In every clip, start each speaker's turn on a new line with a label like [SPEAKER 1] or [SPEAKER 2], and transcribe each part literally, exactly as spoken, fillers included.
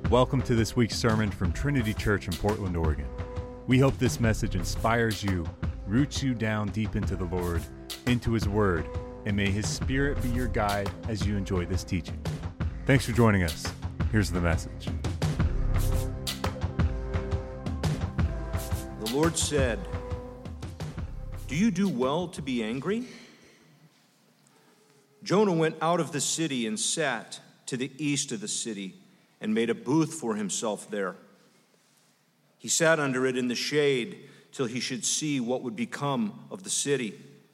[SPEAKER 1] Welcome to this week's sermon from Trinity Church in Portland, Oregon. We hope this message inspires you, roots you down deep into the Lord, into His Word, and may His Spirit be your guide as you enjoy this teaching. Thanks for joining us. Here's the message.
[SPEAKER 2] The Lord said, "Do you do well to be angry?" Jonah went out of the city and sat to the east of the city and made a booth for himself there. He sat under it in the shade till he should see what would become of the city.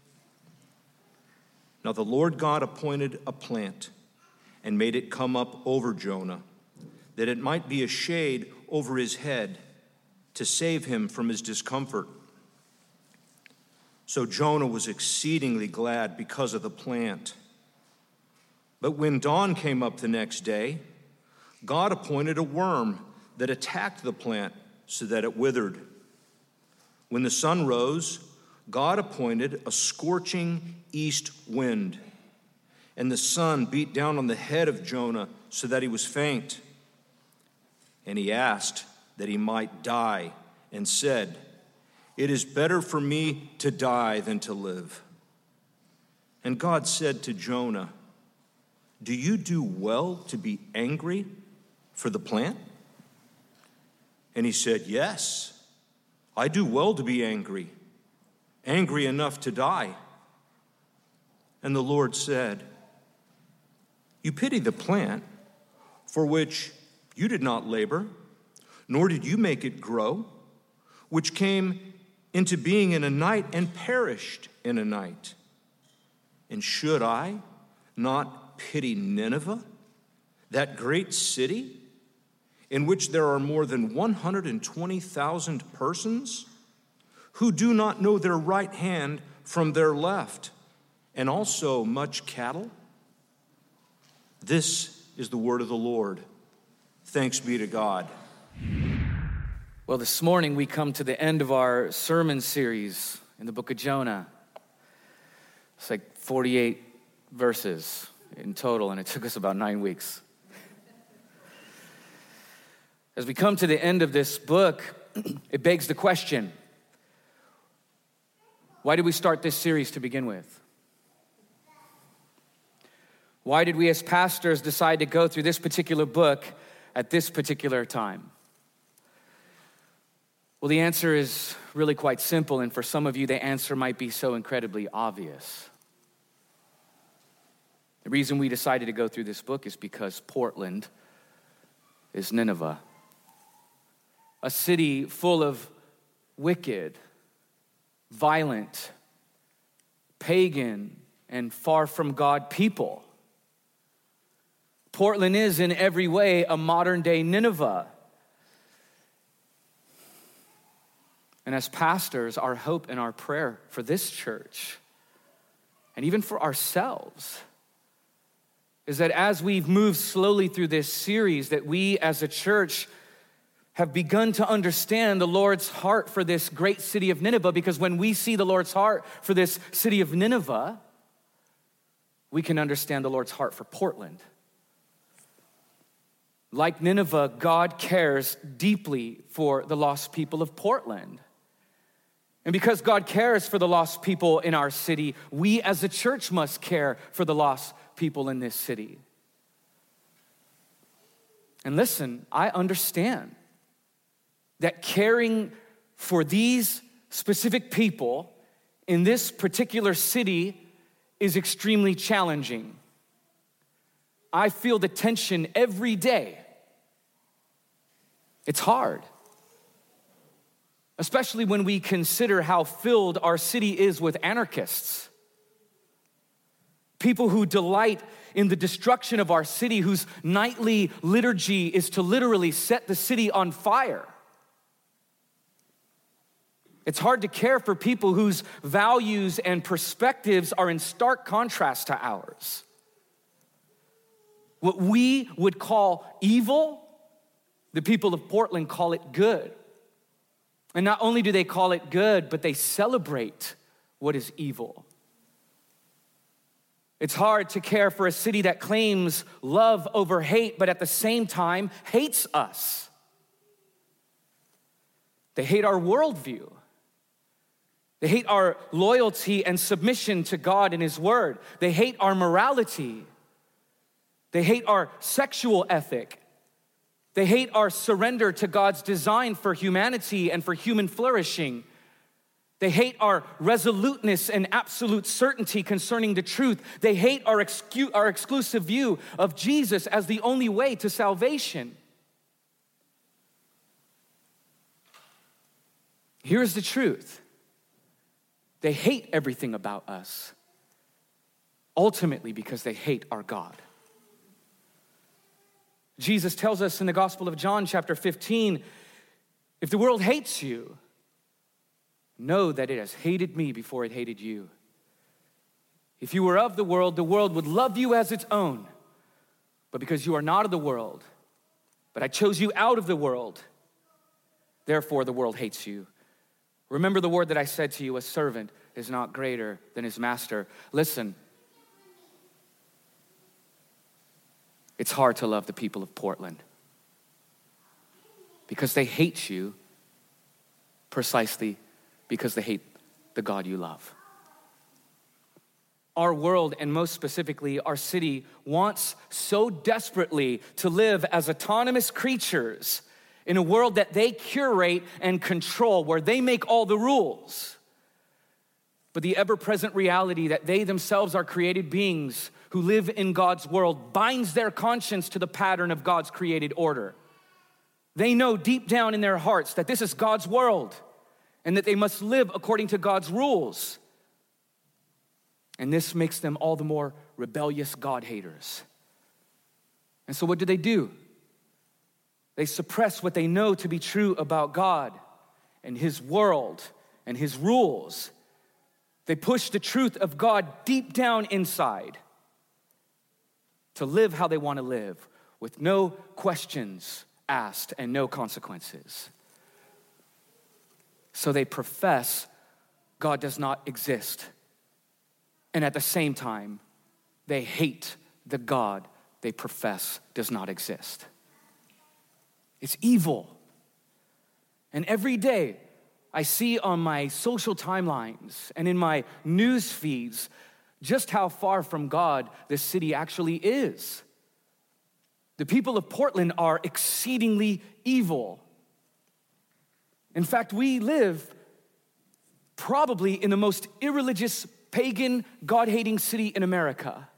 [SPEAKER 2] Now the Lord God appointed a plant and made it come up over Jonah, that it might be a shade over his head to save him from his discomfort. So Jonah was exceedingly glad because of the plant. But when dawn came up the next day, God appointed a worm that attacked the plant so that it withered. When the sun rose, God appointed a scorching east wind, and the sun beat down on the head of Jonah so that he was faint. And he asked that he might die and said, "It is better for me to die than to live." And God said to Jonah, "Do you do well to be angry for the plant?" And he said, "Yes, I do well to be angry, angry enough to die." And the Lord said, "You pity the plant for which you did not labor, nor did you make it grow, which came into being in a night and perished in a night. And should I not pity Nineveh, that great city, in which there are more than one hundred twenty thousand persons who do not know their right hand from their left, and also much cattle?" This is the word of the Lord. Thanks be to God.
[SPEAKER 3] Well, this morning we come to the end of our sermon series in the book of Jonah. It's like forty-eight verses in total, and it took us about nine weeks. As we come to the end of this book, it begs the question, why did we start this series to begin with? Why did we as pastors decide to go through this particular book at this particular time? Well, the answer is really quite simple, and for some of you, the answer might be so incredibly obvious. The reason we decided to go through this book is because Portland is Nineveh, a city full of wicked, violent, pagan, and far from God people. Portland is in every way a modern-day Nineveh. And as pastors, our hope and our prayer for this church, and even for ourselves, is that as we've moved slowly through this series, that we as a church have begun to understand the Lord's heart for this great city of Nineveh, because when we see the Lord's heart for this city of Nineveh, we can understand the Lord's heart for Portland. Like Nineveh, God cares deeply for the lost people of Portland. And because God cares for the lost people in our city, we as a church must care for the lost people in this city. And listen, I understand that caring for these specific people in this particular city is extremely challenging. I feel the tension every day. It's hard, especially when we consider how filled our city is with anarchists. People who delight in the destruction of our city, whose nightly liturgy is to literally set the city on fire. It's hard to care for people whose values and perspectives are in stark contrast to ours. What we would call evil, the people of Portland call it good. And not only do they call it good, but they celebrate what is evil. It's hard to care for a city that claims love over hate, but at the same time hates us. They hate our worldview. They hate our loyalty and submission to God and His Word. They hate our morality. They hate our sexual ethic. They hate our surrender to God's design for humanity and for human flourishing. They hate our resoluteness and absolute certainty concerning the truth. They hate our, excu- our exclusive view of Jesus as the only way to salvation. Here's the truth. They hate everything about us, ultimately because they hate our God. Jesus tells us in the Gospel of John, chapter fifteen, if the world hates you, know that it has hated me before it hated you. If you were of the world, the world would love you as its own. But because you are not of the world, but I chose you out of the world, therefore the world hates you. Remember the word that I said to you, a servant is not greater than his master. Listen, it's hard to love the people of Portland because they hate you precisely because they hate the God you love. Our world, and most specifically our city, wants so desperately to live as autonomous creatures in a world that they curate and control, where they make all the rules. But the ever-present reality that they themselves are created beings who live in God's world binds their conscience to the pattern of God's created order. They know deep down in their hearts that this is God's world and that they must live according to God's rules. And this makes them all the more rebellious God haters. And so what do they do? They suppress what they know to be true about God and His world and His rules. They push the truth of God deep down inside to live how they want to live with no questions asked and no consequences. So they profess God does not exist. And at the same time, they hate the God they profess does not exist. It's evil. And every day I see on my social timelines and in my news feeds just how far from God this city actually is. The people of Portland are exceedingly evil. In fact, we live probably in the most irreligious, pagan, God-hating city in America.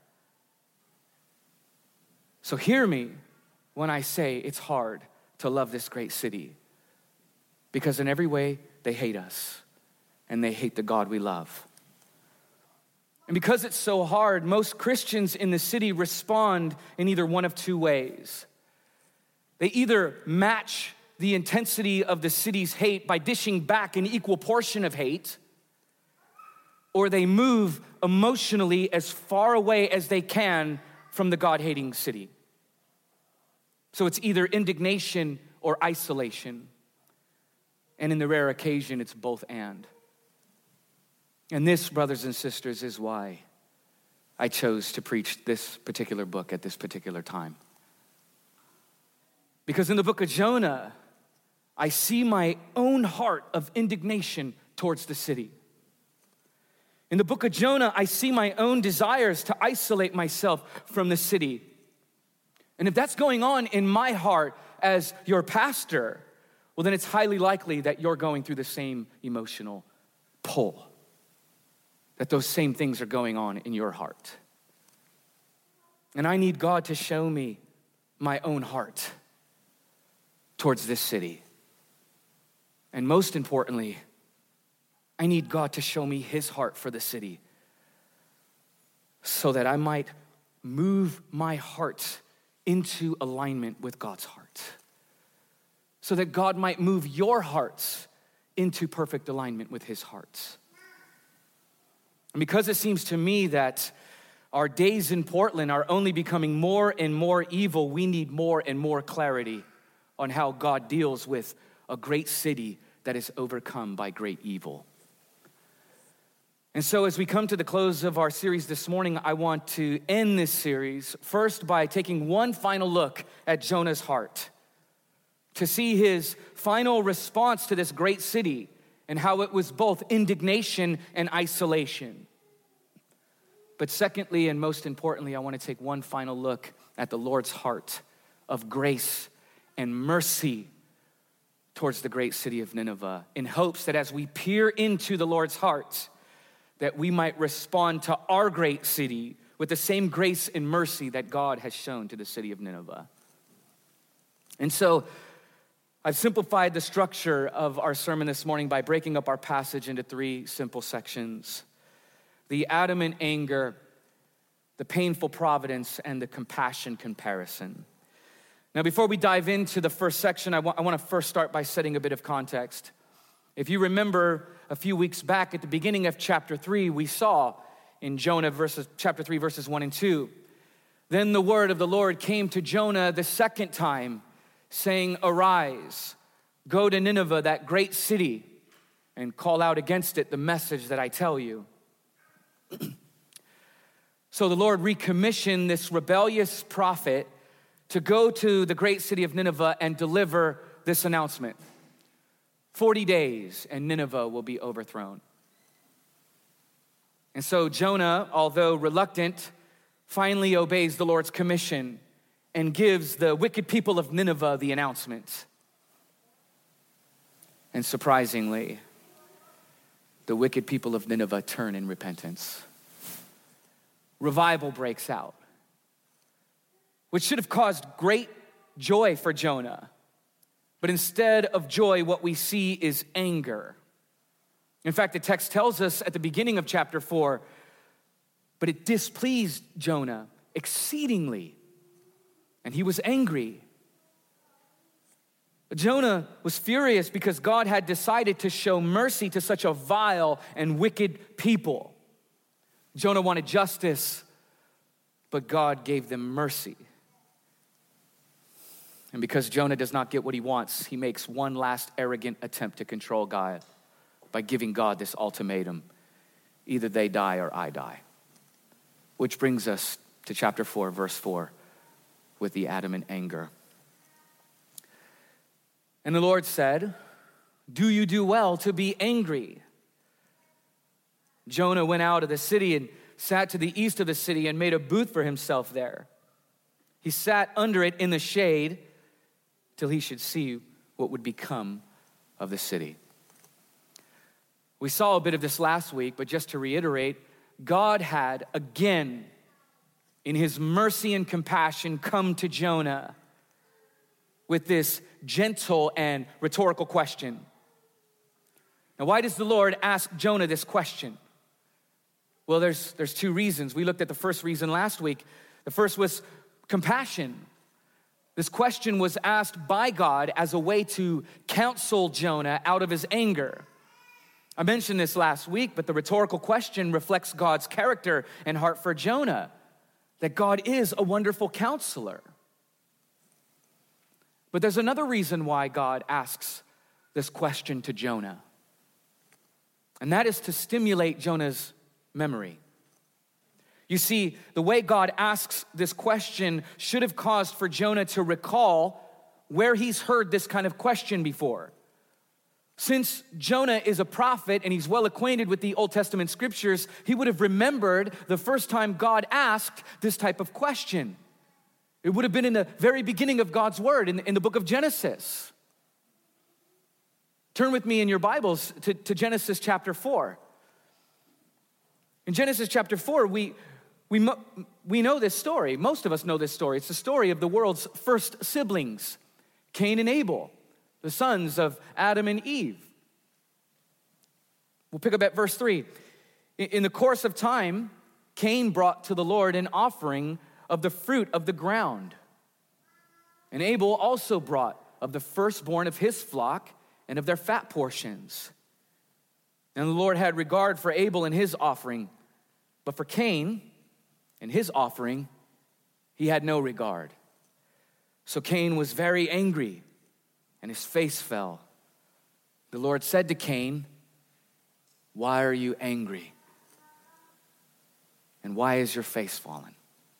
[SPEAKER 3] So hear me when I say it's hard to love this great city, because in every way they hate us and they hate the God we love. And because it's so hard, most Christians in the city respond in either one of two ways. They either match the intensity of the city's hate by dishing back an equal portion of hate, or they move emotionally as far away as they can from the God-hating city. So it's either indignation or isolation. And in the rare occasion, it's both and. And this, brothers and sisters, is why I chose to preach this particular book at this particular time. Because in the book of Jonah, I see my own heart of indignation towards the city. In the book of Jonah, I see my own desires to isolate myself from the city. And if that's going on in my heart as your pastor, well, then it's highly likely that you're going through the same emotional pull, that those same things are going on in your heart. And I need God to show me my own heart towards this city. And most importantly, I need God to show me His heart for the city so that I might move my heart into alignment with God's heart, so that God might move your hearts into perfect alignment with His heart. And because it seems to me that our days in Portland are only becoming more and more evil, we need more and more clarity on how God deals with a great city that is overcome by great evil. And so as we come to the close of our series this morning, I want to end this series first by taking one final look at Jonah's heart, to see his final response to this great city and how it was both indignation and isolation. But secondly, and most importantly, I want to take one final look at the Lord's heart of grace and mercy towards the great city of Nineveh, in hopes that as we peer into the Lord's heart, that we might respond to our great city with the same grace and mercy that God has shown to the city of Nineveh. And so I've simplified the structure of our sermon this morning by breaking up our passage into three simple sections: the adamant anger, the painful providence, and the compassion comparison. Now, before we dive into the first section, I want, I want to first start by setting a bit of context. If you remember a few weeks back at the beginning of chapter three, we saw in Jonah verses, chapter three, verses one and two, then the word of the Lord came to Jonah the second time, saying, "Arise, go to Nineveh, that great city, and call out against it the message that I tell you." So the Lord recommissioned this rebellious prophet to go to the great city of Nineveh and deliver this announcement: forty days and Nineveh will be overthrown. And so Jonah, although reluctant, finally obeys the Lord's commission and gives the wicked people of Nineveh the announcement. And surprisingly, the wicked people of Nineveh turn in repentance. Revival breaks out, which should have caused great joy for Jonah. But instead of joy, what we see is anger. In fact, the text tells us at the beginning of chapter four, but it displeased Jonah exceedingly, and he was angry. Jonah was furious because God had decided to show mercy to such a vile and wicked people. Jonah wanted justice, but God gave them mercy. And because Jonah does not get what he wants, he makes one last arrogant attempt to control God by giving God this ultimatum: either they die or I die. Which brings us to chapter four, verse four, with the adamant anger. And the Lord said, "Do you do well to be angry?" Jonah went out of the city and sat to the east of the city and made a booth for himself there. He sat under it in the shade till he should see what would become of the city. We saw a bit of this last week, but just to reiterate, God had again, in his mercy and compassion, come to Jonah with this gentle and rhetorical question. Now, why does the Lord ask Jonah this question? Well, there's, there's two reasons. We looked at the first reason last week. The first was compassion. This question was asked by God as a way to counsel Jonah out of his anger. I mentioned this last week, but the rhetorical question reflects God's character and heart for Jonah, that God is a wonderful counselor. But there's another reason why God asks this question to Jonah, and that is to stimulate Jonah's memory. You see, the way God asks this question should have caused for Jonah to recall where he's heard this kind of question before. Since Jonah is a prophet and he's well acquainted with the Old Testament scriptures, he would have remembered the first time God asked this type of question. It would have been in the very beginning of God's word, in, in the book of Genesis. Turn with me in your Bibles to, to Genesis chapter four. In Genesis chapter four, we, we, we know this story. Most of us know this story. It's the story of the world's first siblings, Cain and Abel, the sons of Adam and Eve. We'll pick up at verse three. In the course of time, Cain brought to the Lord an offering of the fruit of the ground. And Abel also brought of the firstborn of his flock and of their fat portions. And the Lord had regard for Abel and his offering, but for Cain and his offering, he had no regard. So Cain was very angry, and his face fell. The Lord said to Cain, "Why are you angry? and why is your face fallen?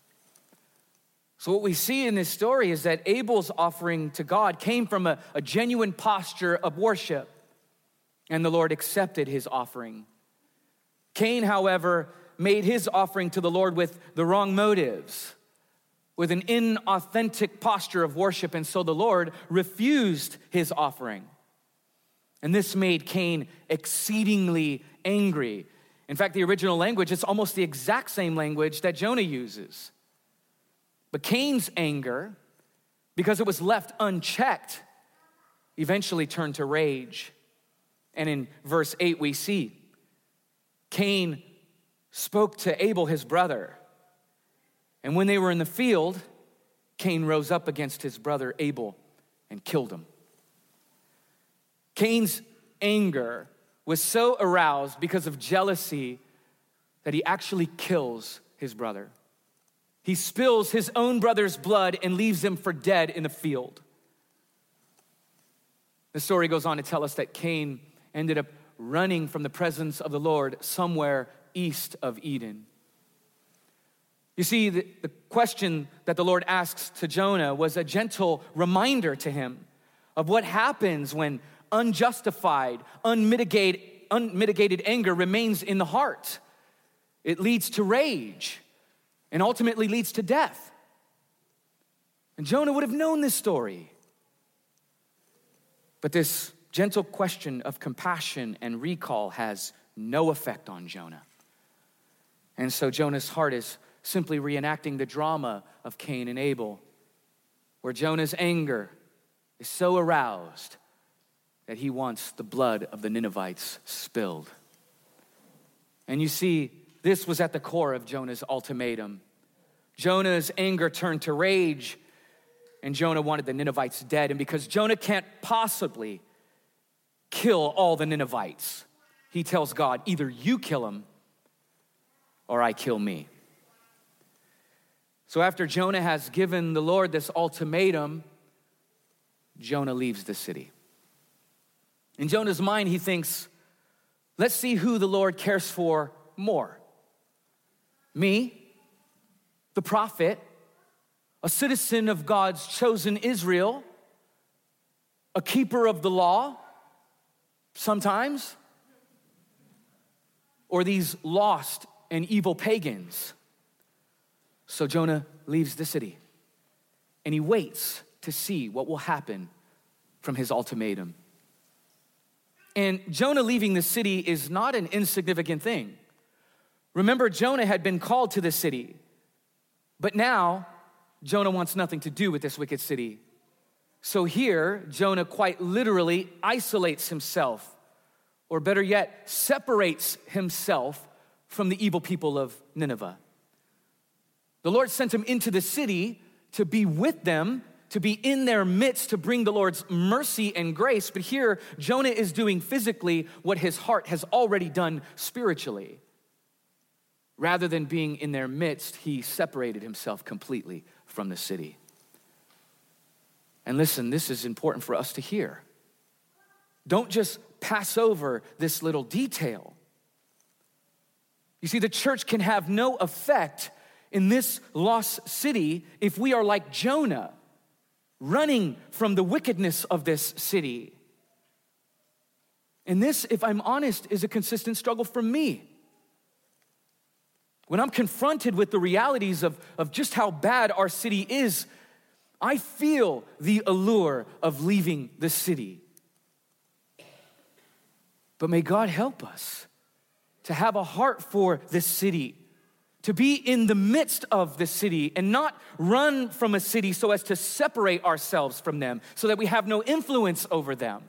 [SPEAKER 3] So what we see in this story is that Abel's offering to God came from a, a genuine posture of worship, and the Lord accepted his offering. Cain, however, made his offering to the Lord with the wrong motives, with an inauthentic posture of worship, and so the Lord refused his offering. And this made Cain exceedingly angry. In fact, the original language, it's almost the exact same language that Jonah uses. But Cain's anger, because it was left unchecked, eventually turned to rage. And in verse eight, we see Cain spoke to Abel, his brother. And when they were in the field, Cain rose up against his brother Abel and killed him. Cain's anger was so aroused because of jealousy that he actually kills his brother. He spills his own brother's blood and leaves him for dead in a field. The story goes on to tell us that Cain ended up running from the presence of the Lord somewhere east of Eden. You see, the, the question that the Lord asks to Jonah was a gentle reminder to him of what happens when unjustified, unmitigated, unmitigated anger remains in the heart. It leads to rage and ultimately leads to death. And Jonah would have known this story. But this gentle question of compassion and recall has no effect on Jonah. And so Jonah's heart is simply reenacting the drama of Cain and Abel, where Jonah's anger is so aroused that he wants the blood of the Ninevites spilled. And you see, this was at the core of Jonah's ultimatum. Jonah's anger turned to rage, and Jonah wanted the Ninevites dead. And because Jonah can't possibly kill all the Ninevites, he tells God, either you kill them or I kill me. So after Jonah has given the Lord this ultimatum, Jonah leaves the city. In Jonah's mind, he thinks, let's see who the Lord cares for more. Me, the prophet, a citizen of God's chosen Israel, a keeper of the law, sometimes, or these lost and evil pagans. So Jonah leaves the city, and he waits to see what will happen from his ultimatum. And Jonah leaving the city is not an insignificant thing. Remember, Jonah had been called to the city, but now Jonah wants nothing to do with this wicked city. So here, Jonah quite literally isolates himself, or better yet, separates himself from the evil people of Nineveh. The Lord sent him into the city to be with them, to be in their midst, to bring the Lord's mercy and grace. But here, Jonah is doing physically what his heart has already done spiritually. Rather than being in their midst, he separated himself completely from the city. And listen, this is important for us to hear. Don't just pass over this little detail. You see, the church can have no effect in this lost city if we are like Jonah, running from the wickedness of this city. And this, if I'm honest, is a consistent struggle for me. When I'm confronted with the realities of, of just how bad our city is, I feel the allure of leaving the city. But may God help us to have a heart for this city, to be in the midst of the city and not run from a city so as to separate ourselves from them so that we have no influence over them.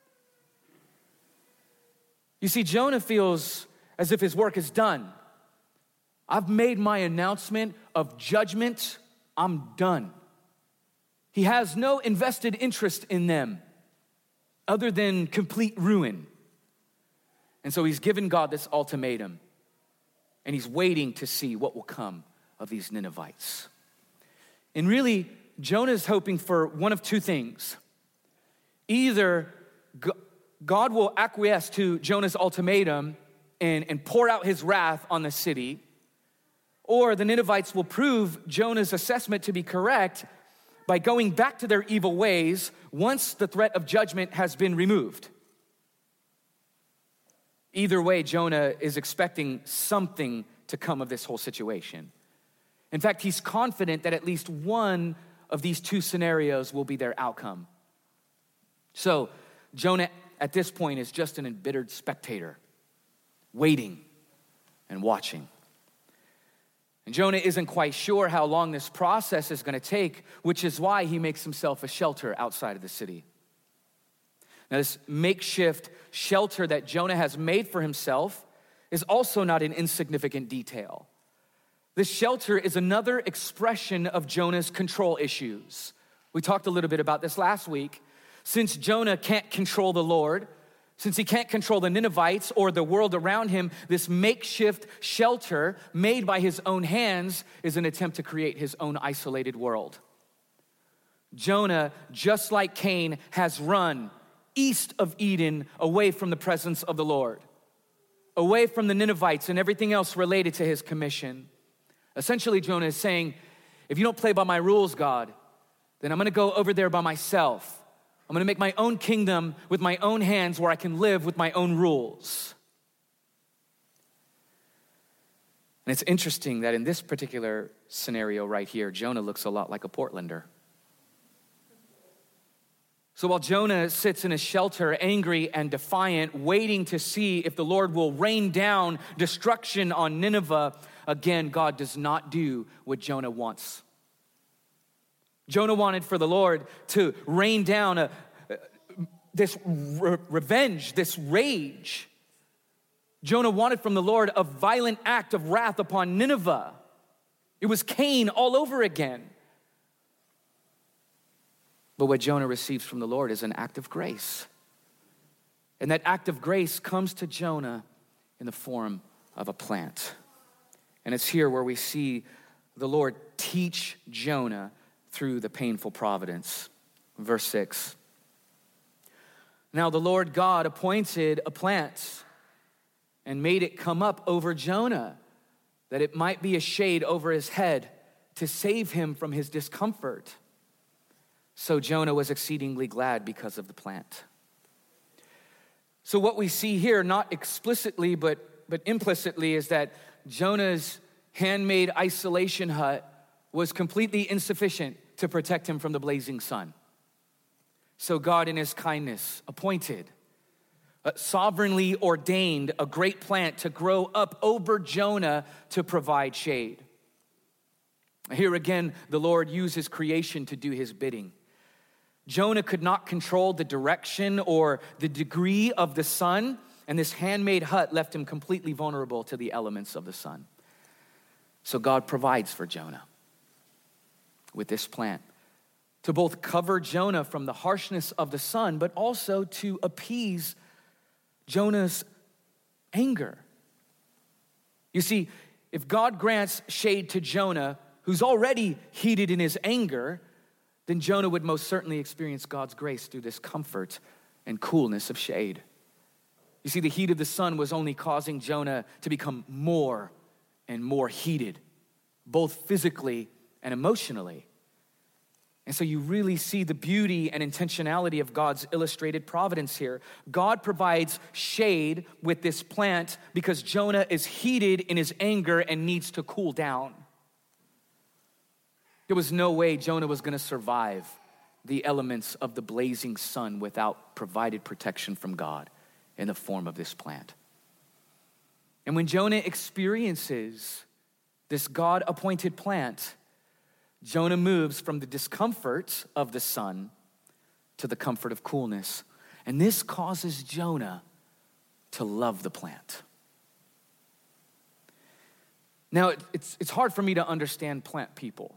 [SPEAKER 3] You see, Jonah feels as if his work is done. I've made my announcement of judgment. I'm done. He has no invested interest in them other than complete ruin. And so he's given God this ultimatum, and he's waiting to see what will come of these Ninevites. And really, Jonah's hoping for one of two things. Either God will acquiesce to Jonah's ultimatum and, and pour out his wrath on the city, or the Ninevites will prove Jonah's assessment to be correct by going back to their evil ways once the threat of judgment has been removed. Either way, Jonah is expecting something to come of this whole situation. In fact, he's confident that at least one of these two scenarios will be their outcome. So Jonah at this point is just an embittered spectator, waiting and watching. And Jonah isn't quite sure how long this process is going to take, which is why he makes himself a shelter outside of the city. Now, this makeshift shelter that Jonah has made for himself is also not an insignificant detail. This shelter is another expression of Jonah's control issues. We talked a little bit about this last week. Since Jonah can't control the Lord, since he can't control the Ninevites or the world around him, this makeshift shelter made by his own hands is an attempt to create his own isolated world. Jonah, just like Cain, has run east of Eden, away from the presence of the Lord, away from the Ninevites and everything else related to his commission. Essentially, Jonah is saying, if you don't play by my rules, God, then I'm gonna go over there by myself. I'm gonna make my own kingdom with my own hands where I can live with my own rules. And it's interesting that in this particular scenario right here, Jonah looks a lot like a Portlander. So while Jonah sits in his shelter, angry and defiant, waiting to see if the Lord will rain down destruction on Nineveh, again, God does not do what Jonah wants. Jonah wanted for the Lord to rain down a, this re- revenge, this rage. Jonah wanted from the Lord a violent act of wrath upon Nineveh. It was Cain all over again. But what Jonah receives from the Lord is an act of grace. And that act of grace comes to Jonah in the form of a plant. And it's here where we see the Lord teach Jonah through the painful providence. Verse six. Now the Lord God appointed a plant and made it come up over Jonah, that it might be a shade over his head to save him from his discomfort. So Jonah was exceedingly glad because of the plant. So what we see here, not explicitly but, but implicitly, is that Jonah's handmade isolation hut was completely insufficient to protect him from the blazing sun. So God in his kindness appointed, uh, sovereignly ordained a great plant to grow up over Jonah to provide shade. Here again, the Lord uses creation to do his bidding. Jonah could not control the direction or the degree of the sun, and this handmade hut left him completely vulnerable to the elements of the sun. So God provides for Jonah with this plant to both cover Jonah from the harshness of the sun, but also to appease Jonah's anger. You see, if God grants shade to Jonah, who's already heated in his anger, then Jonah would most certainly experience God's grace through this comfort and coolness of shade. You see, the heat of the sun was only causing Jonah to become more and more heated, both physically and emotionally. And so you really see the beauty and intentionality of God's illustrated providence here. God provides shade with this plant because Jonah is heated in his anger and needs to cool down. There was no way Jonah was going to survive the elements of the blazing sun without provided protection from God in the form of this plant. And when Jonah experiences this God-appointed plant, Jonah moves from the discomfort of the sun to the comfort of coolness. And this causes Jonah to love the plant. Now, it's, it's hard for me to understand plant people.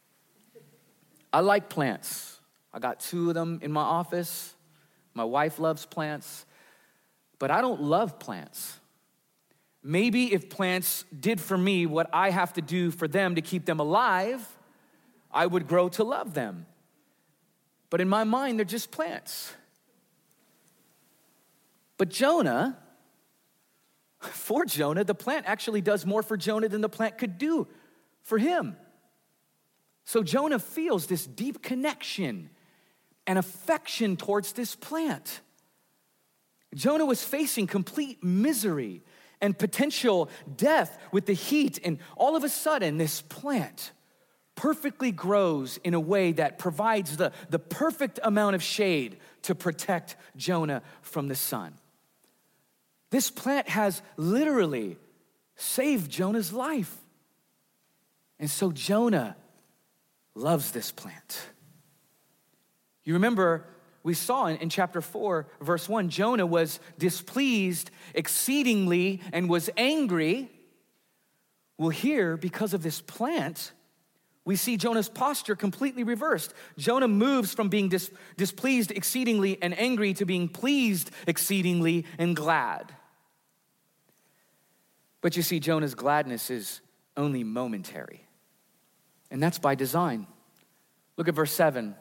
[SPEAKER 3] I like plants. I got two of them in my office. My wife loves plants, but I don't love plants. Maybe if plants did for me what I have to do for them to keep them alive, I would grow to love them. But in my mind, they're just plants. But Jonah, for Jonah, the plant actually does more for Jonah than the plant could do for him. So Jonah feels this deep connection and affection towards this plant. Jonah was facing complete misery and potential death with the heat, and all of a sudden, this plant perfectly grows in a way that provides the, the perfect amount of shade to protect Jonah from the sun. This plant has literally saved Jonah's life. And so Jonah loves this plant. You remember, we saw in, in chapter four, verse one, Jonah was displeased exceedingly and was angry. Well, here, because of this plant, we see Jonah's posture completely reversed. Jonah moves from being dis- displeased exceedingly and angry to being pleased exceedingly and glad. But you see, Jonah's gladness is only momentary. And that's by design. Look at verse seven.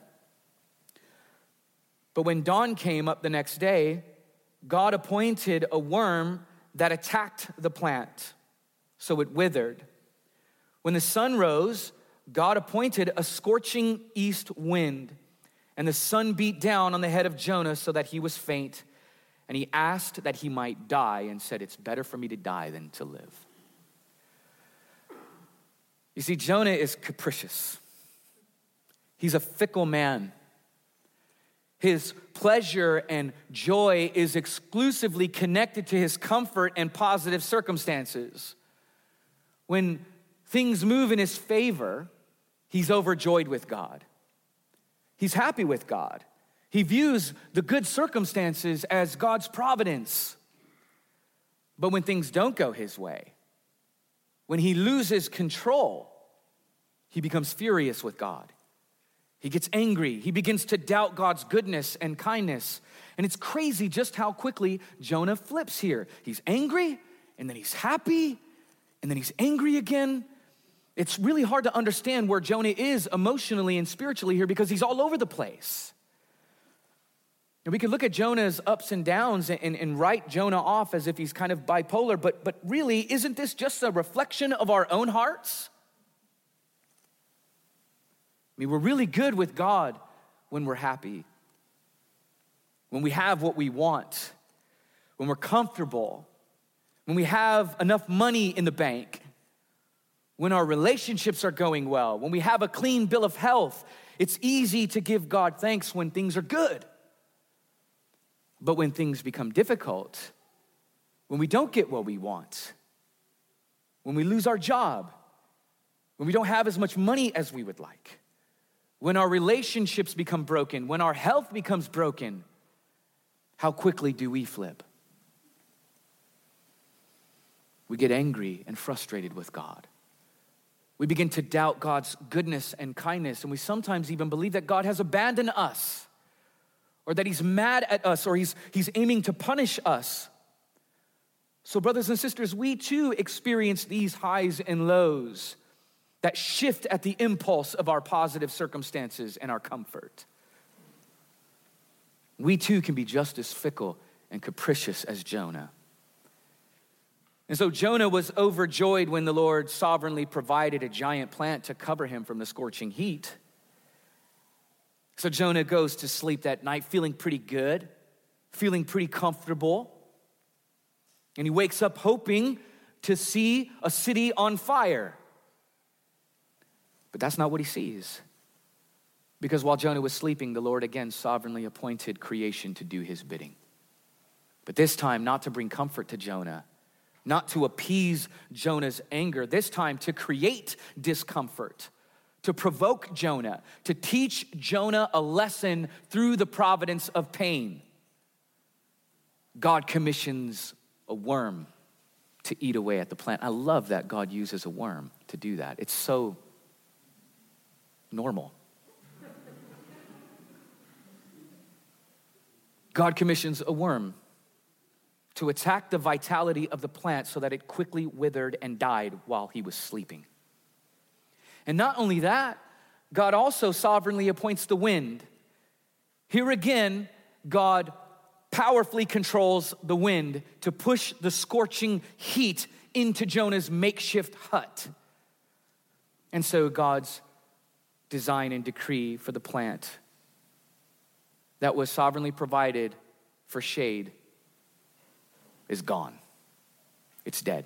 [SPEAKER 3] But when dawn came up the next day, God appointed a worm that attacked the plant, so it withered. When the sun rose, God appointed a scorching east wind, and the sun beat down on the head of Jonah so that he was faint, and he asked that he might die and said, "It's better for me to die than to live." You see, Jonah is capricious. He's a fickle man. His pleasure and joy is exclusively connected to his comfort and positive circumstances. When things move in his favor, he's overjoyed with God. He's happy with God. He views the good circumstances as God's providence. But when things don't go his way, when he loses control, he becomes furious with God. He gets angry. He begins to doubt God's goodness and kindness. And it's crazy just how quickly Jonah flips here. He's angry, and then he's happy, and then he's angry again. It's really hard to understand where Jonah is emotionally and spiritually here because he's all over the place. And we could look at Jonah's ups and downs and, and write Jonah off as if he's kind of bipolar, but, but really, isn't this just a reflection of our own hearts? I mean, we're really good with God when we're happy, when we have what we want, when we're comfortable, when we have enough money in the bank, when our relationships are going well, when we have a clean bill of health. It's easy to give God thanks when things are good. But when things become difficult, when we don't get what we want, when we lose our job, when we don't have as much money as we would like, when our relationships become broken, when our health becomes broken, how quickly do we flip? We get angry and frustrated with God. We begin to doubt God's goodness and kindness, and we sometimes even believe that God has abandoned us, or that he's mad at us, or he's, he's aiming to punish us. So brothers and sisters, we too experience these highs and lows that shift at the impulse of our positive circumstances and our comfort. We too can be just as fickle and capricious as Jonah. And so Jonah was overjoyed when the Lord sovereignly provided a giant plant to cover him from the scorching heat. So Jonah goes to sleep that night feeling pretty good, feeling pretty comfortable. And he wakes up hoping to see a city on fire. But that's not what he sees. Because while Jonah was sleeping, the Lord again sovereignly appointed creation to do his bidding. But this time, not to bring comfort to Jonah, not to appease Jonah's anger, this time to create discomfort, to provoke Jonah, to teach Jonah a lesson through the providence of pain. God commissions a worm to eat away at the plant. I love that God uses a worm to do that. It's so normal. God commissions a worm to attack the vitality of the plant so that it quickly withered and died while he was sleeping. And not only that, God also sovereignly appoints the wind. Here again, God powerfully controls the wind to push the scorching heat into Jonah's makeshift hut. And so God's design and decree for the plant that was sovereignly provided for shade is gone. It's dead.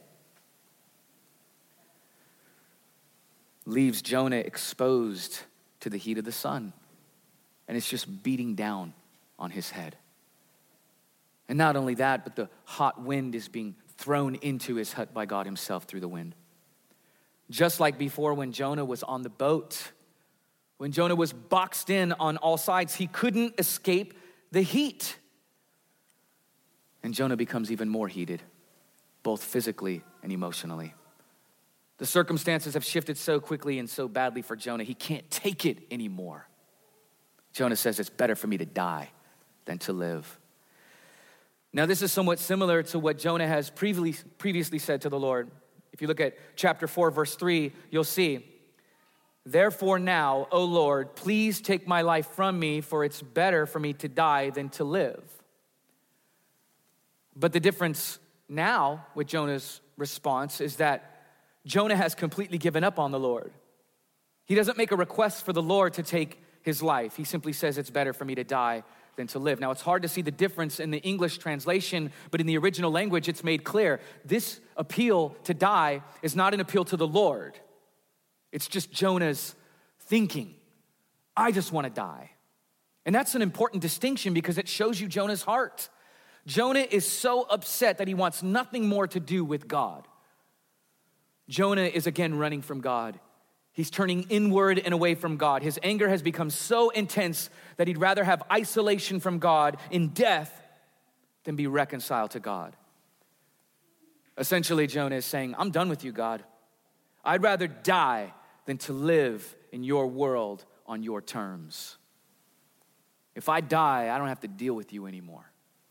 [SPEAKER 3] Leaves Jonah exposed to the heat of the sun, and it's just beating down on his head. And not only that, but the hot wind is being thrown into his hut by God himself through the wind. Just like before when Jonah was on the boat, when Jonah was boxed in on all sides, he couldn't escape the heat. And Jonah becomes even more heated, both physically and emotionally. The circumstances have shifted so quickly and so badly for Jonah, he can't take it anymore. Jonah says, it's better for me to die than to live. Now, this is somewhat similar to what Jonah has previously, previously said to the Lord. If you look at chapter four, verse three, you'll see, therefore now, O Lord, please take my life from me, for it's better for me to die than to live. But the difference now with Jonah's response is that Jonah has completely given up on the Lord. He doesn't make a request for the Lord to take his life. He simply says, it's better for me to die than to live. Now, it's hard to see the difference in the English translation, but in the original language, it's made clear. This appeal to die is not an appeal to the Lord. It's just Jonah's thinking, I just want to die. And that's an important distinction because it shows you Jonah's heart. Jonah is so upset that he wants nothing more to do with God. Jonah is again running from God. He's turning inward and away from God. His anger has become so intense that he'd rather have isolation from God in death than be reconciled to God. Essentially, Jonah is saying, I'm done with you, God. I'd rather die than to live in your world on your terms. If I die, I don't have to deal with you anymore.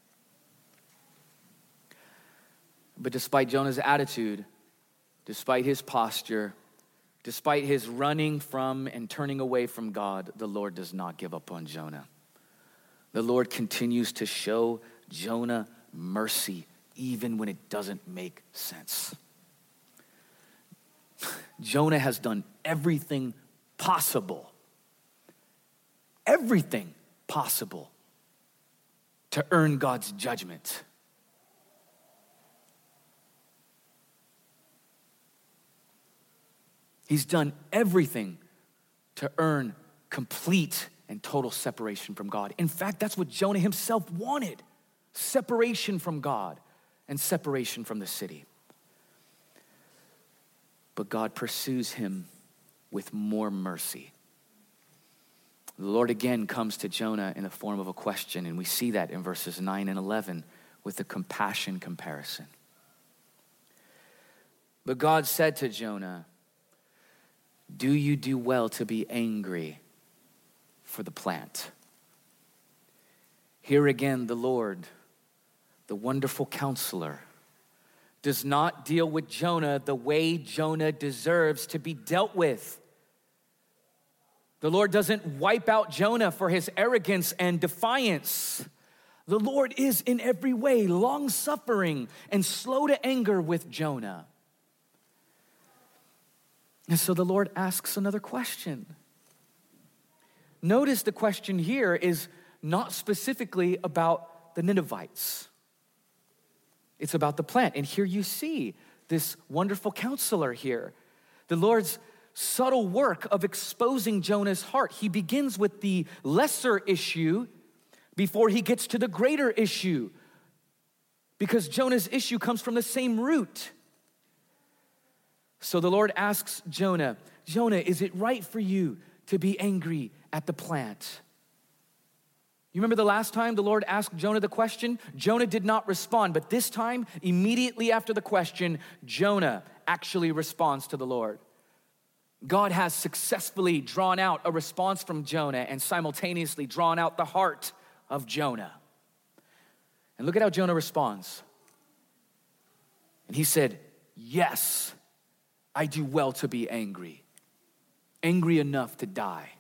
[SPEAKER 3] But despite Jonah's attitude, despite his posture, despite his running from and turning away from God, the Lord does not give up on Jonah. The Lord continues to show Jonah mercy even when it doesn't make sense. Jonah has done everything possible, everything possible to earn God's judgment. He's done everything to earn complete and total separation from God. In fact, that's what Jonah himself wanted, separation from God and separation from the city. But God pursues him with more mercy. The Lord again comes to Jonah in the form of a question, and we see that in verses nine and eleven with the compassion comparison. But God said to Jonah, do you do well to be angry for the plant? Here again, the Lord, the wonderful counselor, does not deal with Jonah the way Jonah deserves to be dealt with. The Lord doesn't wipe out Jonah for his arrogance and defiance. The Lord is in every way long-suffering and slow to anger with Jonah. And so the Lord asks another question. Notice the question here is not specifically about the Ninevites. It's about the plant. And here you see this wonderful counselor here. The Lord's subtle work of exposing Jonah's heart. He begins with the lesser issue before he gets to the greater issue, because Jonah's issue comes from the same root. So the Lord asks Jonah, Jonah, is it right for you to be angry at the plant? You remember the last time the Lord asked Jonah the question? Jonah did not respond, but this time, immediately after the question, Jonah actually responds to the Lord. God has successfully drawn out a response from Jonah and simultaneously drawn out the heart of Jonah. And look at how Jonah responds. And he said, yes, I do well to be angry, angry enough to die.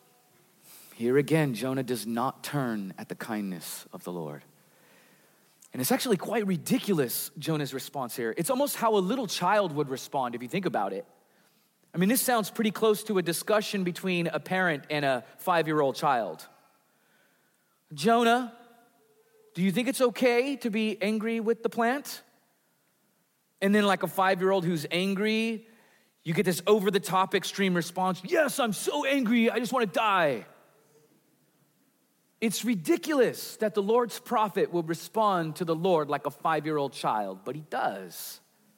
[SPEAKER 3] Here again, Jonah does not turn at the kindness of the Lord. And it's actually quite ridiculous, Jonah's response here. It's almost how a little child would respond if you think about it. I mean, this sounds pretty close to a discussion between a parent and a five-year-old child. Jonah, do you think it's okay to be angry with the plant? And then like a five-year-old who's angry, you get this over-the-top extreme response. Yes, I'm so angry, I just want to die. It's ridiculous that the Lord's prophet will respond to the Lord like a five-year-old child, but he does.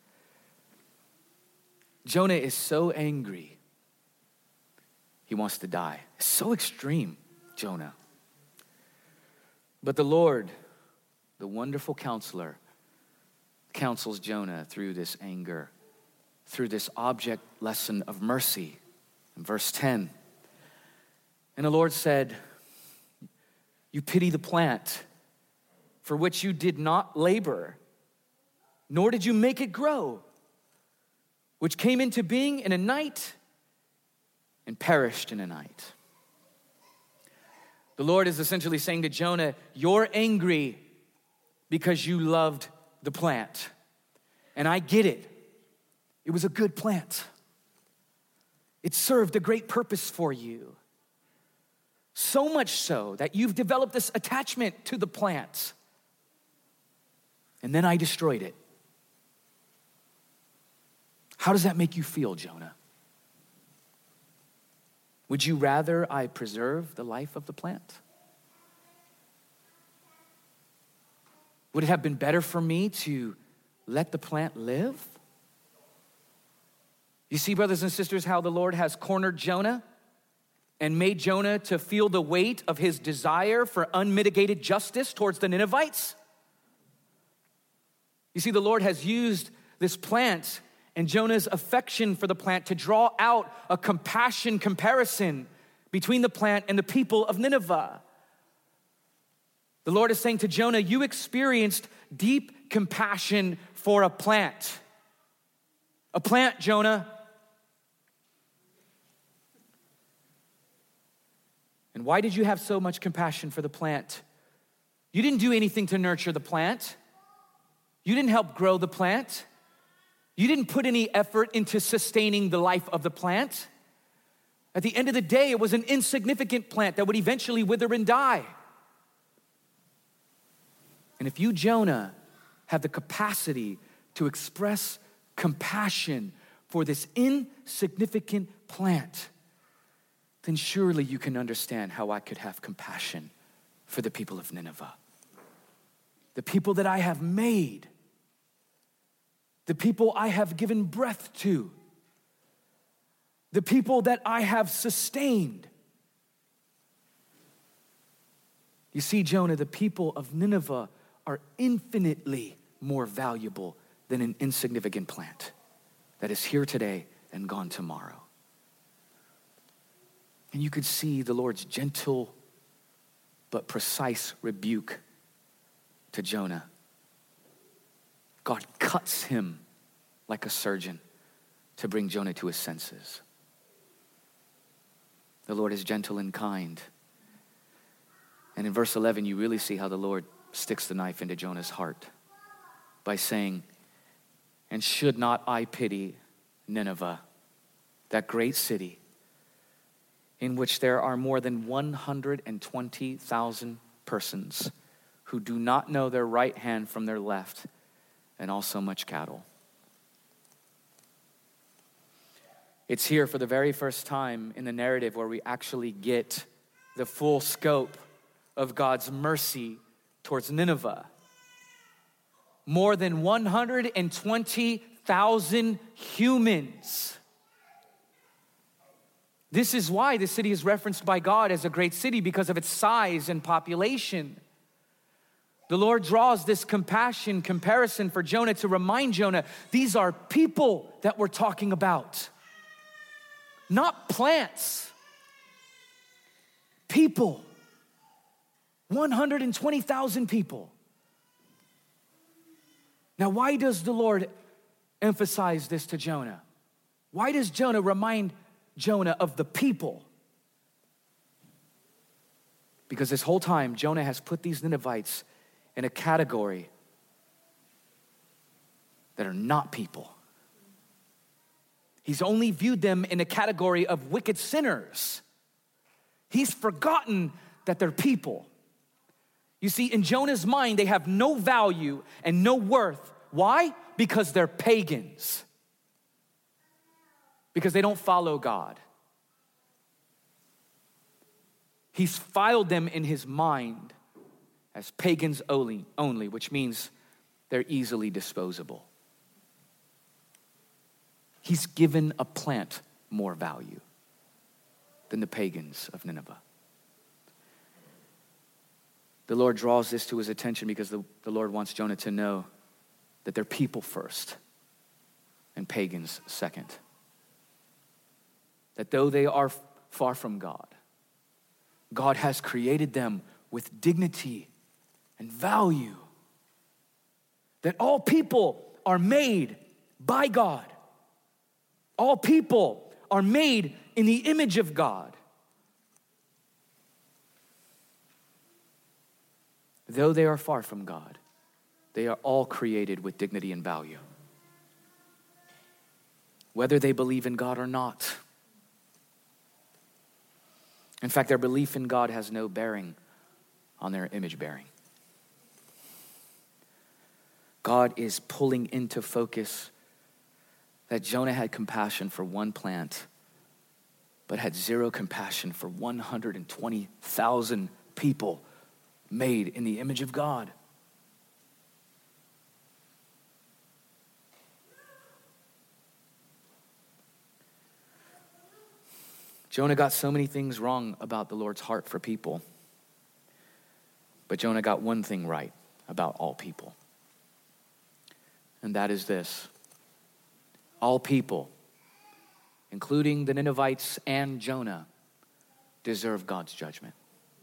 [SPEAKER 3] Jonah is so angry, he wants to die. It's so extreme, Jonah. But the Lord, the wonderful counselor, counsels Jonah through this anger, through this object lesson of mercy. In verse ten, and the Lord said, you pity the plant for which you did not labor, nor did you make it grow, which came into being in a night and perished in a night. The Lord is essentially saying to Jonah, you're angry because you loved the plant. And I get it. It was a good plant. It served a great purpose for you. So much so that you've developed this attachment to the plant. And then I destroyed it. How does that make you feel, Jonah? Would you rather I preserve the life of the plant? Would it have been better for me to let the plant live? You see, brothers and sisters, how the Lord has cornered Jonah and made Jonah to feel the weight of his desire for unmitigated justice towards the Ninevites? You see, the Lord has used this plant and Jonah's affection for the plant to draw out a compassion comparison between the plant and the people of Nineveh. The Lord is saying to Jonah, you experienced deep compassion for a plant. A plant, Jonah. And why did you have so much compassion for the plant? You didn't do anything to nurture the plant. You didn't help grow the plant. You didn't put any effort into sustaining the life of the plant. At the end of the day, it was an insignificant plant that would eventually wither and die. And if you, Jonah, have the capacity to express compassion for this insignificant plant, then surely you can understand how I could have compassion for the people of Nineveh. The people that I have made, the people I have given breath to, the people that I have sustained. You see, Jonah, the people of Nineveh are infinitely more valuable than an insignificant plant that is here today and gone tomorrow. And you could see the Lord's gentle but precise rebuke to Jonah. God cuts him like a surgeon to bring Jonah to his senses. The Lord is gentle and kind. And in verse eleven, you really see how the Lord sticks the knife into Jonah's heart by saying, and should not I pity Nineveh, that great city, in which there are more than one hundred twenty thousand persons who do not know their right hand from their left, and also much cattle. It's here for the very first time in the narrative where we actually get the full scope of God's mercy towards Nineveh. More than one hundred twenty thousand humans. This is why the city is referenced by God as a great city, because of its size and population. The Lord draws this compassion comparison for Jonah to remind Jonah, these are people that we're talking about, not plants. People. one hundred twenty thousand people. Now, why does the Lord emphasize this to Jonah? Why does Jonah remind Jonah of the people? Because this whole time, Jonah has put these Ninevites in a category that are not people. He's only viewed them in a category of wicked sinners. He's forgotten that they're people. You see, in Jonah's mind, they have no value and no worth. Why? Because they're pagans. Because they don't follow God. He's filed them in his mind as pagans only, only, which means they're easily disposable. He's given a plant more value than the pagans of Nineveh. The Lord draws this to his attention because the, the Lord wants Jonah to know that they're people first and pagans second. That though they are far from God, God has created them with dignity and value. That all people are made by God. All people are made in the image of God. Though they are far from God, they are all created with dignity and value. Whether they believe in God or not. In fact, their belief in God has no bearing on their image bearing. God is pulling into focus that Jonah had compassion for one plant, but had zero compassion for one hundred twenty thousand people made in the image of God. Jonah got so many things wrong about the Lord's heart for people, but Jonah got one thing right about all people. And that is this: all people, including the Ninevites and Jonah, deserve God's judgment.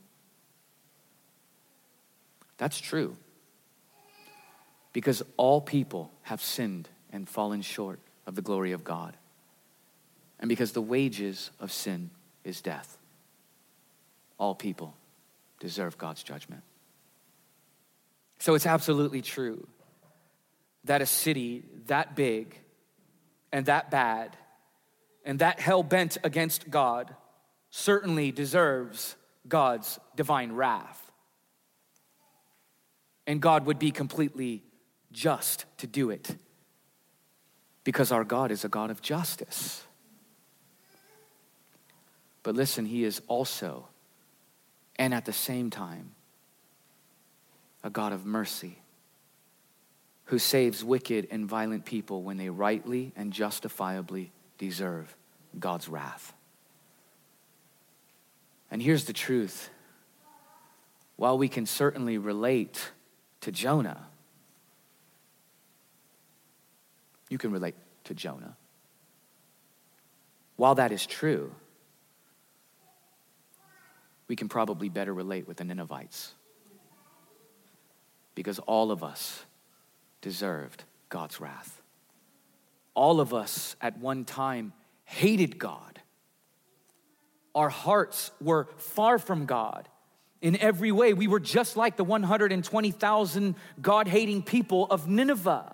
[SPEAKER 3] That's true. Because all people have sinned and fallen short of the glory of God. And because the wages of sin is death, all people deserve God's judgment. So it's absolutely true that a city that big and that bad and that hell-bent against God certainly deserves God's divine wrath. And God would be completely just to do it because our God is a God of justice. But listen, he is also, and at the same time, a God of mercy who saves wicked and violent people when they rightly and justifiably deserve God's wrath. And here's the truth. While we can certainly relate to Jonah, you can relate to Jonah. While that is true, we can probably better relate with the Ninevites because all of us deserved God's wrath. All of us at one time hated God. Our hearts were far from God in every way. We were just like the one hundred twenty thousand God-hating people of Nineveh.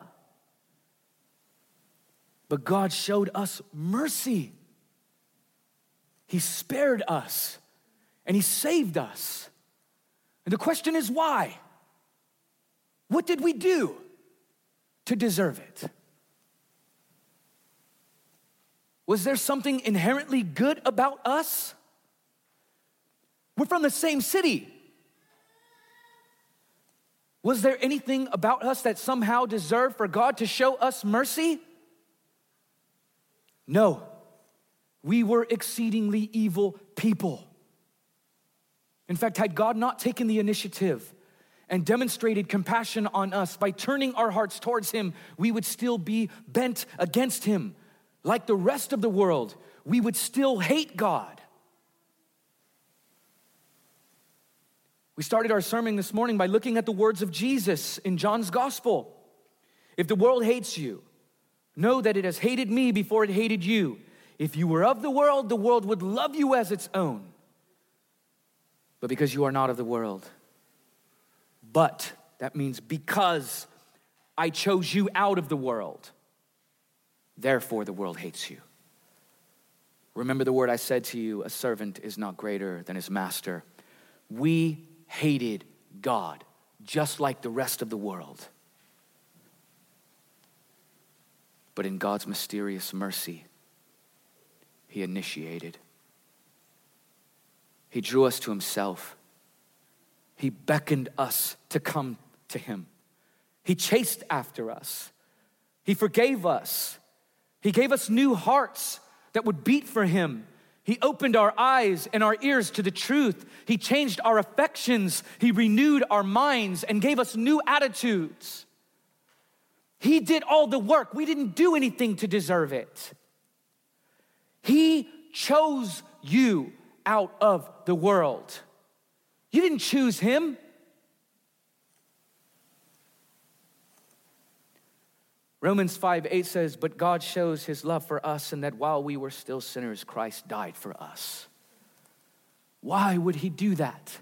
[SPEAKER 3] But God showed us mercy. He spared us and he saved us. And the question is why? What did we do to deserve it? Was there something inherently good about us? We're from the same city. Was there anything about us that somehow deserved for God to show us mercy? No. We were exceedingly evil people. In fact, had God not taken the initiative and demonstrated compassion on us by turning our hearts towards him, we would still be bent against him. Like the rest of the world, we would still hate God. We started our sermon this morning by looking at the words of Jesus in John's gospel. If the world hates you, know that it has hated me before it hated you. If you were of the world, the world would love you as its own. But because you are not of the world, but, that means because I chose you out of the world. Therefore, the world hates you. Remember the word I said to you, a servant is not greater than his master. We hated God just like the rest of the world. But in God's mysterious mercy, he initiated. He drew us to himself. He beckoned us to come to him. He chased after us. He forgave us. He gave us new hearts that would beat for him. He opened our eyes and our ears to the truth. He changed our affections. He renewed our minds and gave us new attitudes. He did all the work. We didn't do anything to deserve it. He chose you out of the world. You didn't choose him. Romans five eight says, but God shows his love for us in that while we were still sinners, Christ died for us. Why would he do that?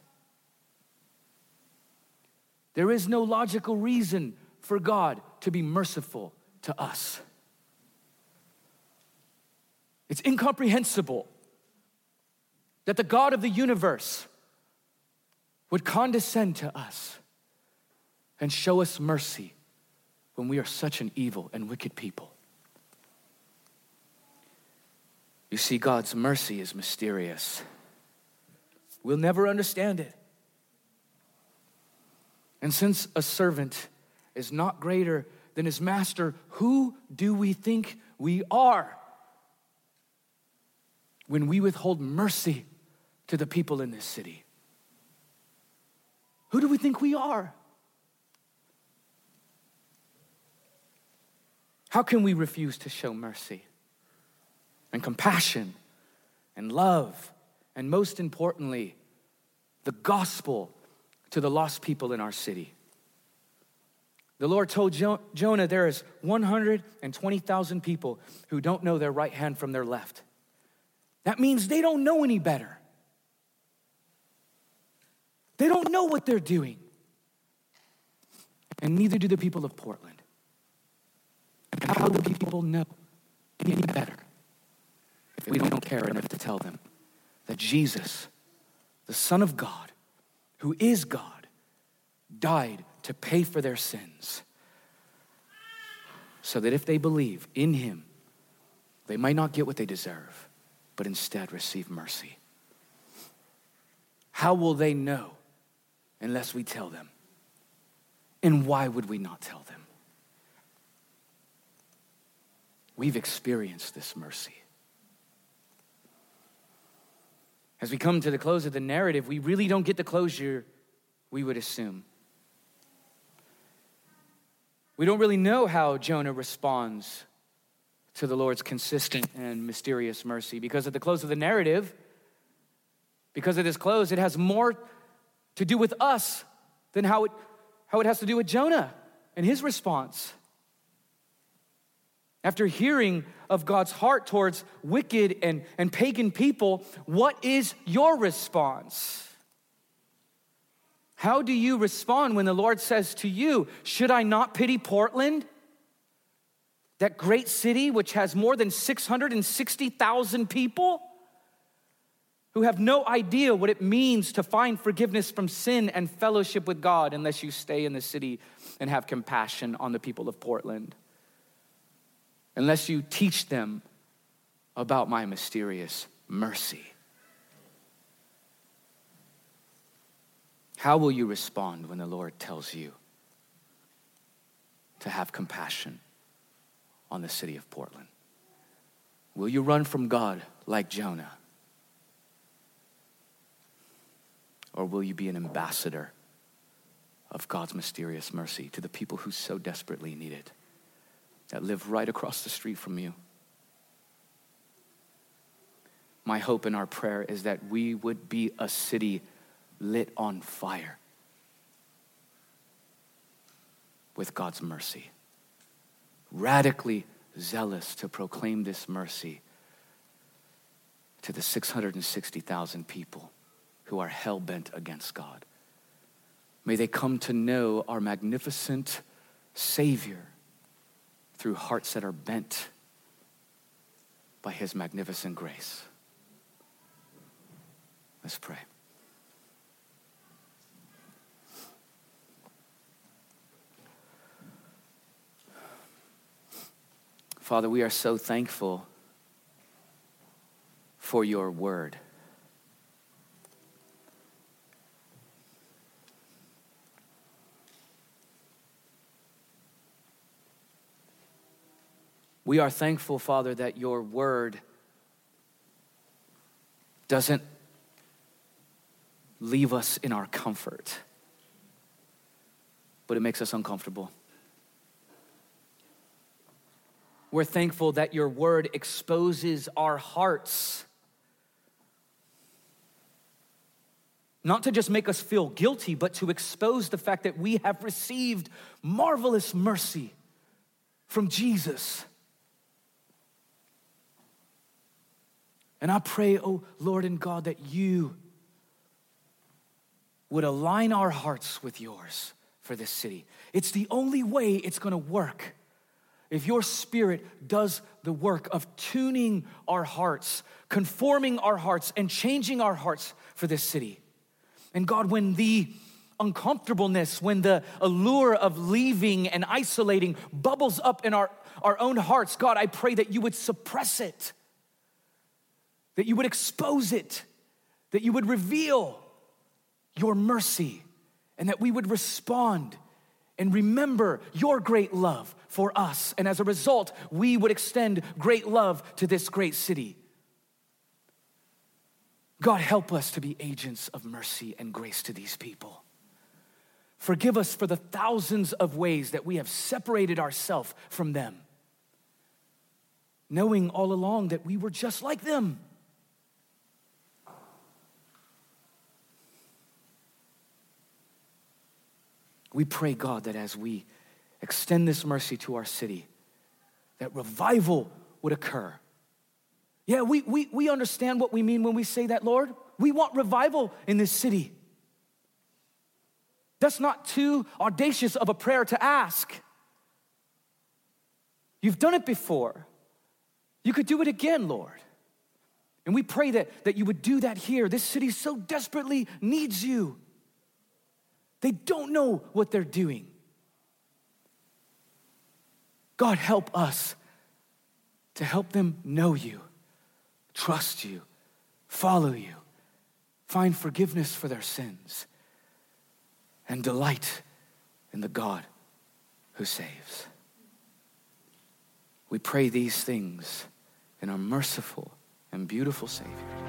[SPEAKER 3] There is no logical reason for God to be merciful to us. It's incomprehensible that the God of the universe would condescend to us and show us mercy when we are such an evil and wicked people. You see, God's mercy is mysterious. We'll never understand it. And since a servant is not greater than his master, who do we think we are when we withhold mercy to the people in this city? Who do we think we are? How can we refuse to show mercy and compassion and love and, most importantly, the gospel to the lost people in our city? The Lord told jo- Jonah there is one hundred twenty thousand people who don't know their right hand from their left. That means they don't know any better. They don't know what they're doing. And neither do the people of Portland. How do people know any better if we don't care enough to tell them that Jesus, the Son of God, who is God, died to pay for their sins so that if they believe in him, they might not get what they deserve, but instead receive mercy? How will they know unless we tell them? And why would we not tell them? We've experienced this mercy. As we come to the close of the narrative, we really don't get the closure we would assume. We don't really know how Jonah responds to the Lord's consistent and mysterious mercy, because at the close of the narrative, because of this close, it has more to do with us than how it, how it has to do with Jonah and his response. After hearing of God's heart towards wicked and, and pagan people, what is your response? How do you respond when the Lord says to you, should I not pity Portland? That great city which has more than six hundred sixty thousand people who have no idea what it means to find forgiveness from sin and fellowship with God unless you stay in the city and have compassion on the people of Portland. Unless you teach them about my mysterious mercy. How will you respond when the Lord tells you to have compassion on the city of Portland? Will you run from God like Jonah? Or will you be an ambassador of God's mysterious mercy to the people who so desperately need it, that live right across the street from you? My hope and our prayer is that we would be a city lit on fire with God's mercy, radically zealous to proclaim this mercy to the six hundred sixty thousand people who are hell-bent against God. May they come to know our magnificent Savior through hearts that are bent by his magnificent grace. Let's pray. Father, we are so thankful for your word. We are thankful, Father, that your word doesn't leave us in our comfort, but it makes us uncomfortable. We're thankful that your word exposes our hearts, not to just make us feel guilty, but to expose the fact that we have received marvelous mercy from Jesus. And I pray, oh Lord and God, that you would align our hearts with yours for this city. It's the only way it's gonna work. If your Spirit does the work of tuning our hearts, conforming our hearts, and changing our hearts for this city. And God, when the uncomfortableness, when the allure of leaving and isolating bubbles up in our, our own hearts, God, I pray that you would suppress it, that you would expose it, that you would reveal your mercy, and that we would respond and remember your great love for us. And as a result, we would extend great love to this great city. God, help us to be agents of mercy and grace to these people. Forgive us for the thousands of ways that we have separated ourselves from them, knowing all along that we were just like them. We pray, God, that as we extend this mercy to our city, that revival would occur. Yeah, we, we, we understand what we mean when we say that, Lord. We want revival in this city. That's not too audacious of a prayer to ask. You've done it before. You could do it again, Lord. And we pray that, that you would do that here. This city so desperately needs you. They don't know what they're doing. God, help us to help them know you, trust you, follow you, find forgiveness for their sins, and delight in the God who saves. We pray these things in our merciful and beautiful Savior.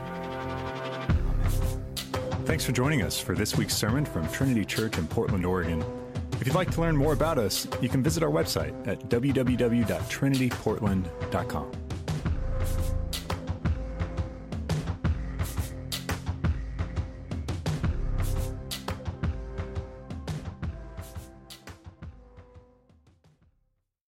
[SPEAKER 1] Thanks for joining us for this week's sermon from Trinity Church in Portland, Oregon. If you'd like to learn more about us, you can visit our website at w w w dot trinity portland dot com.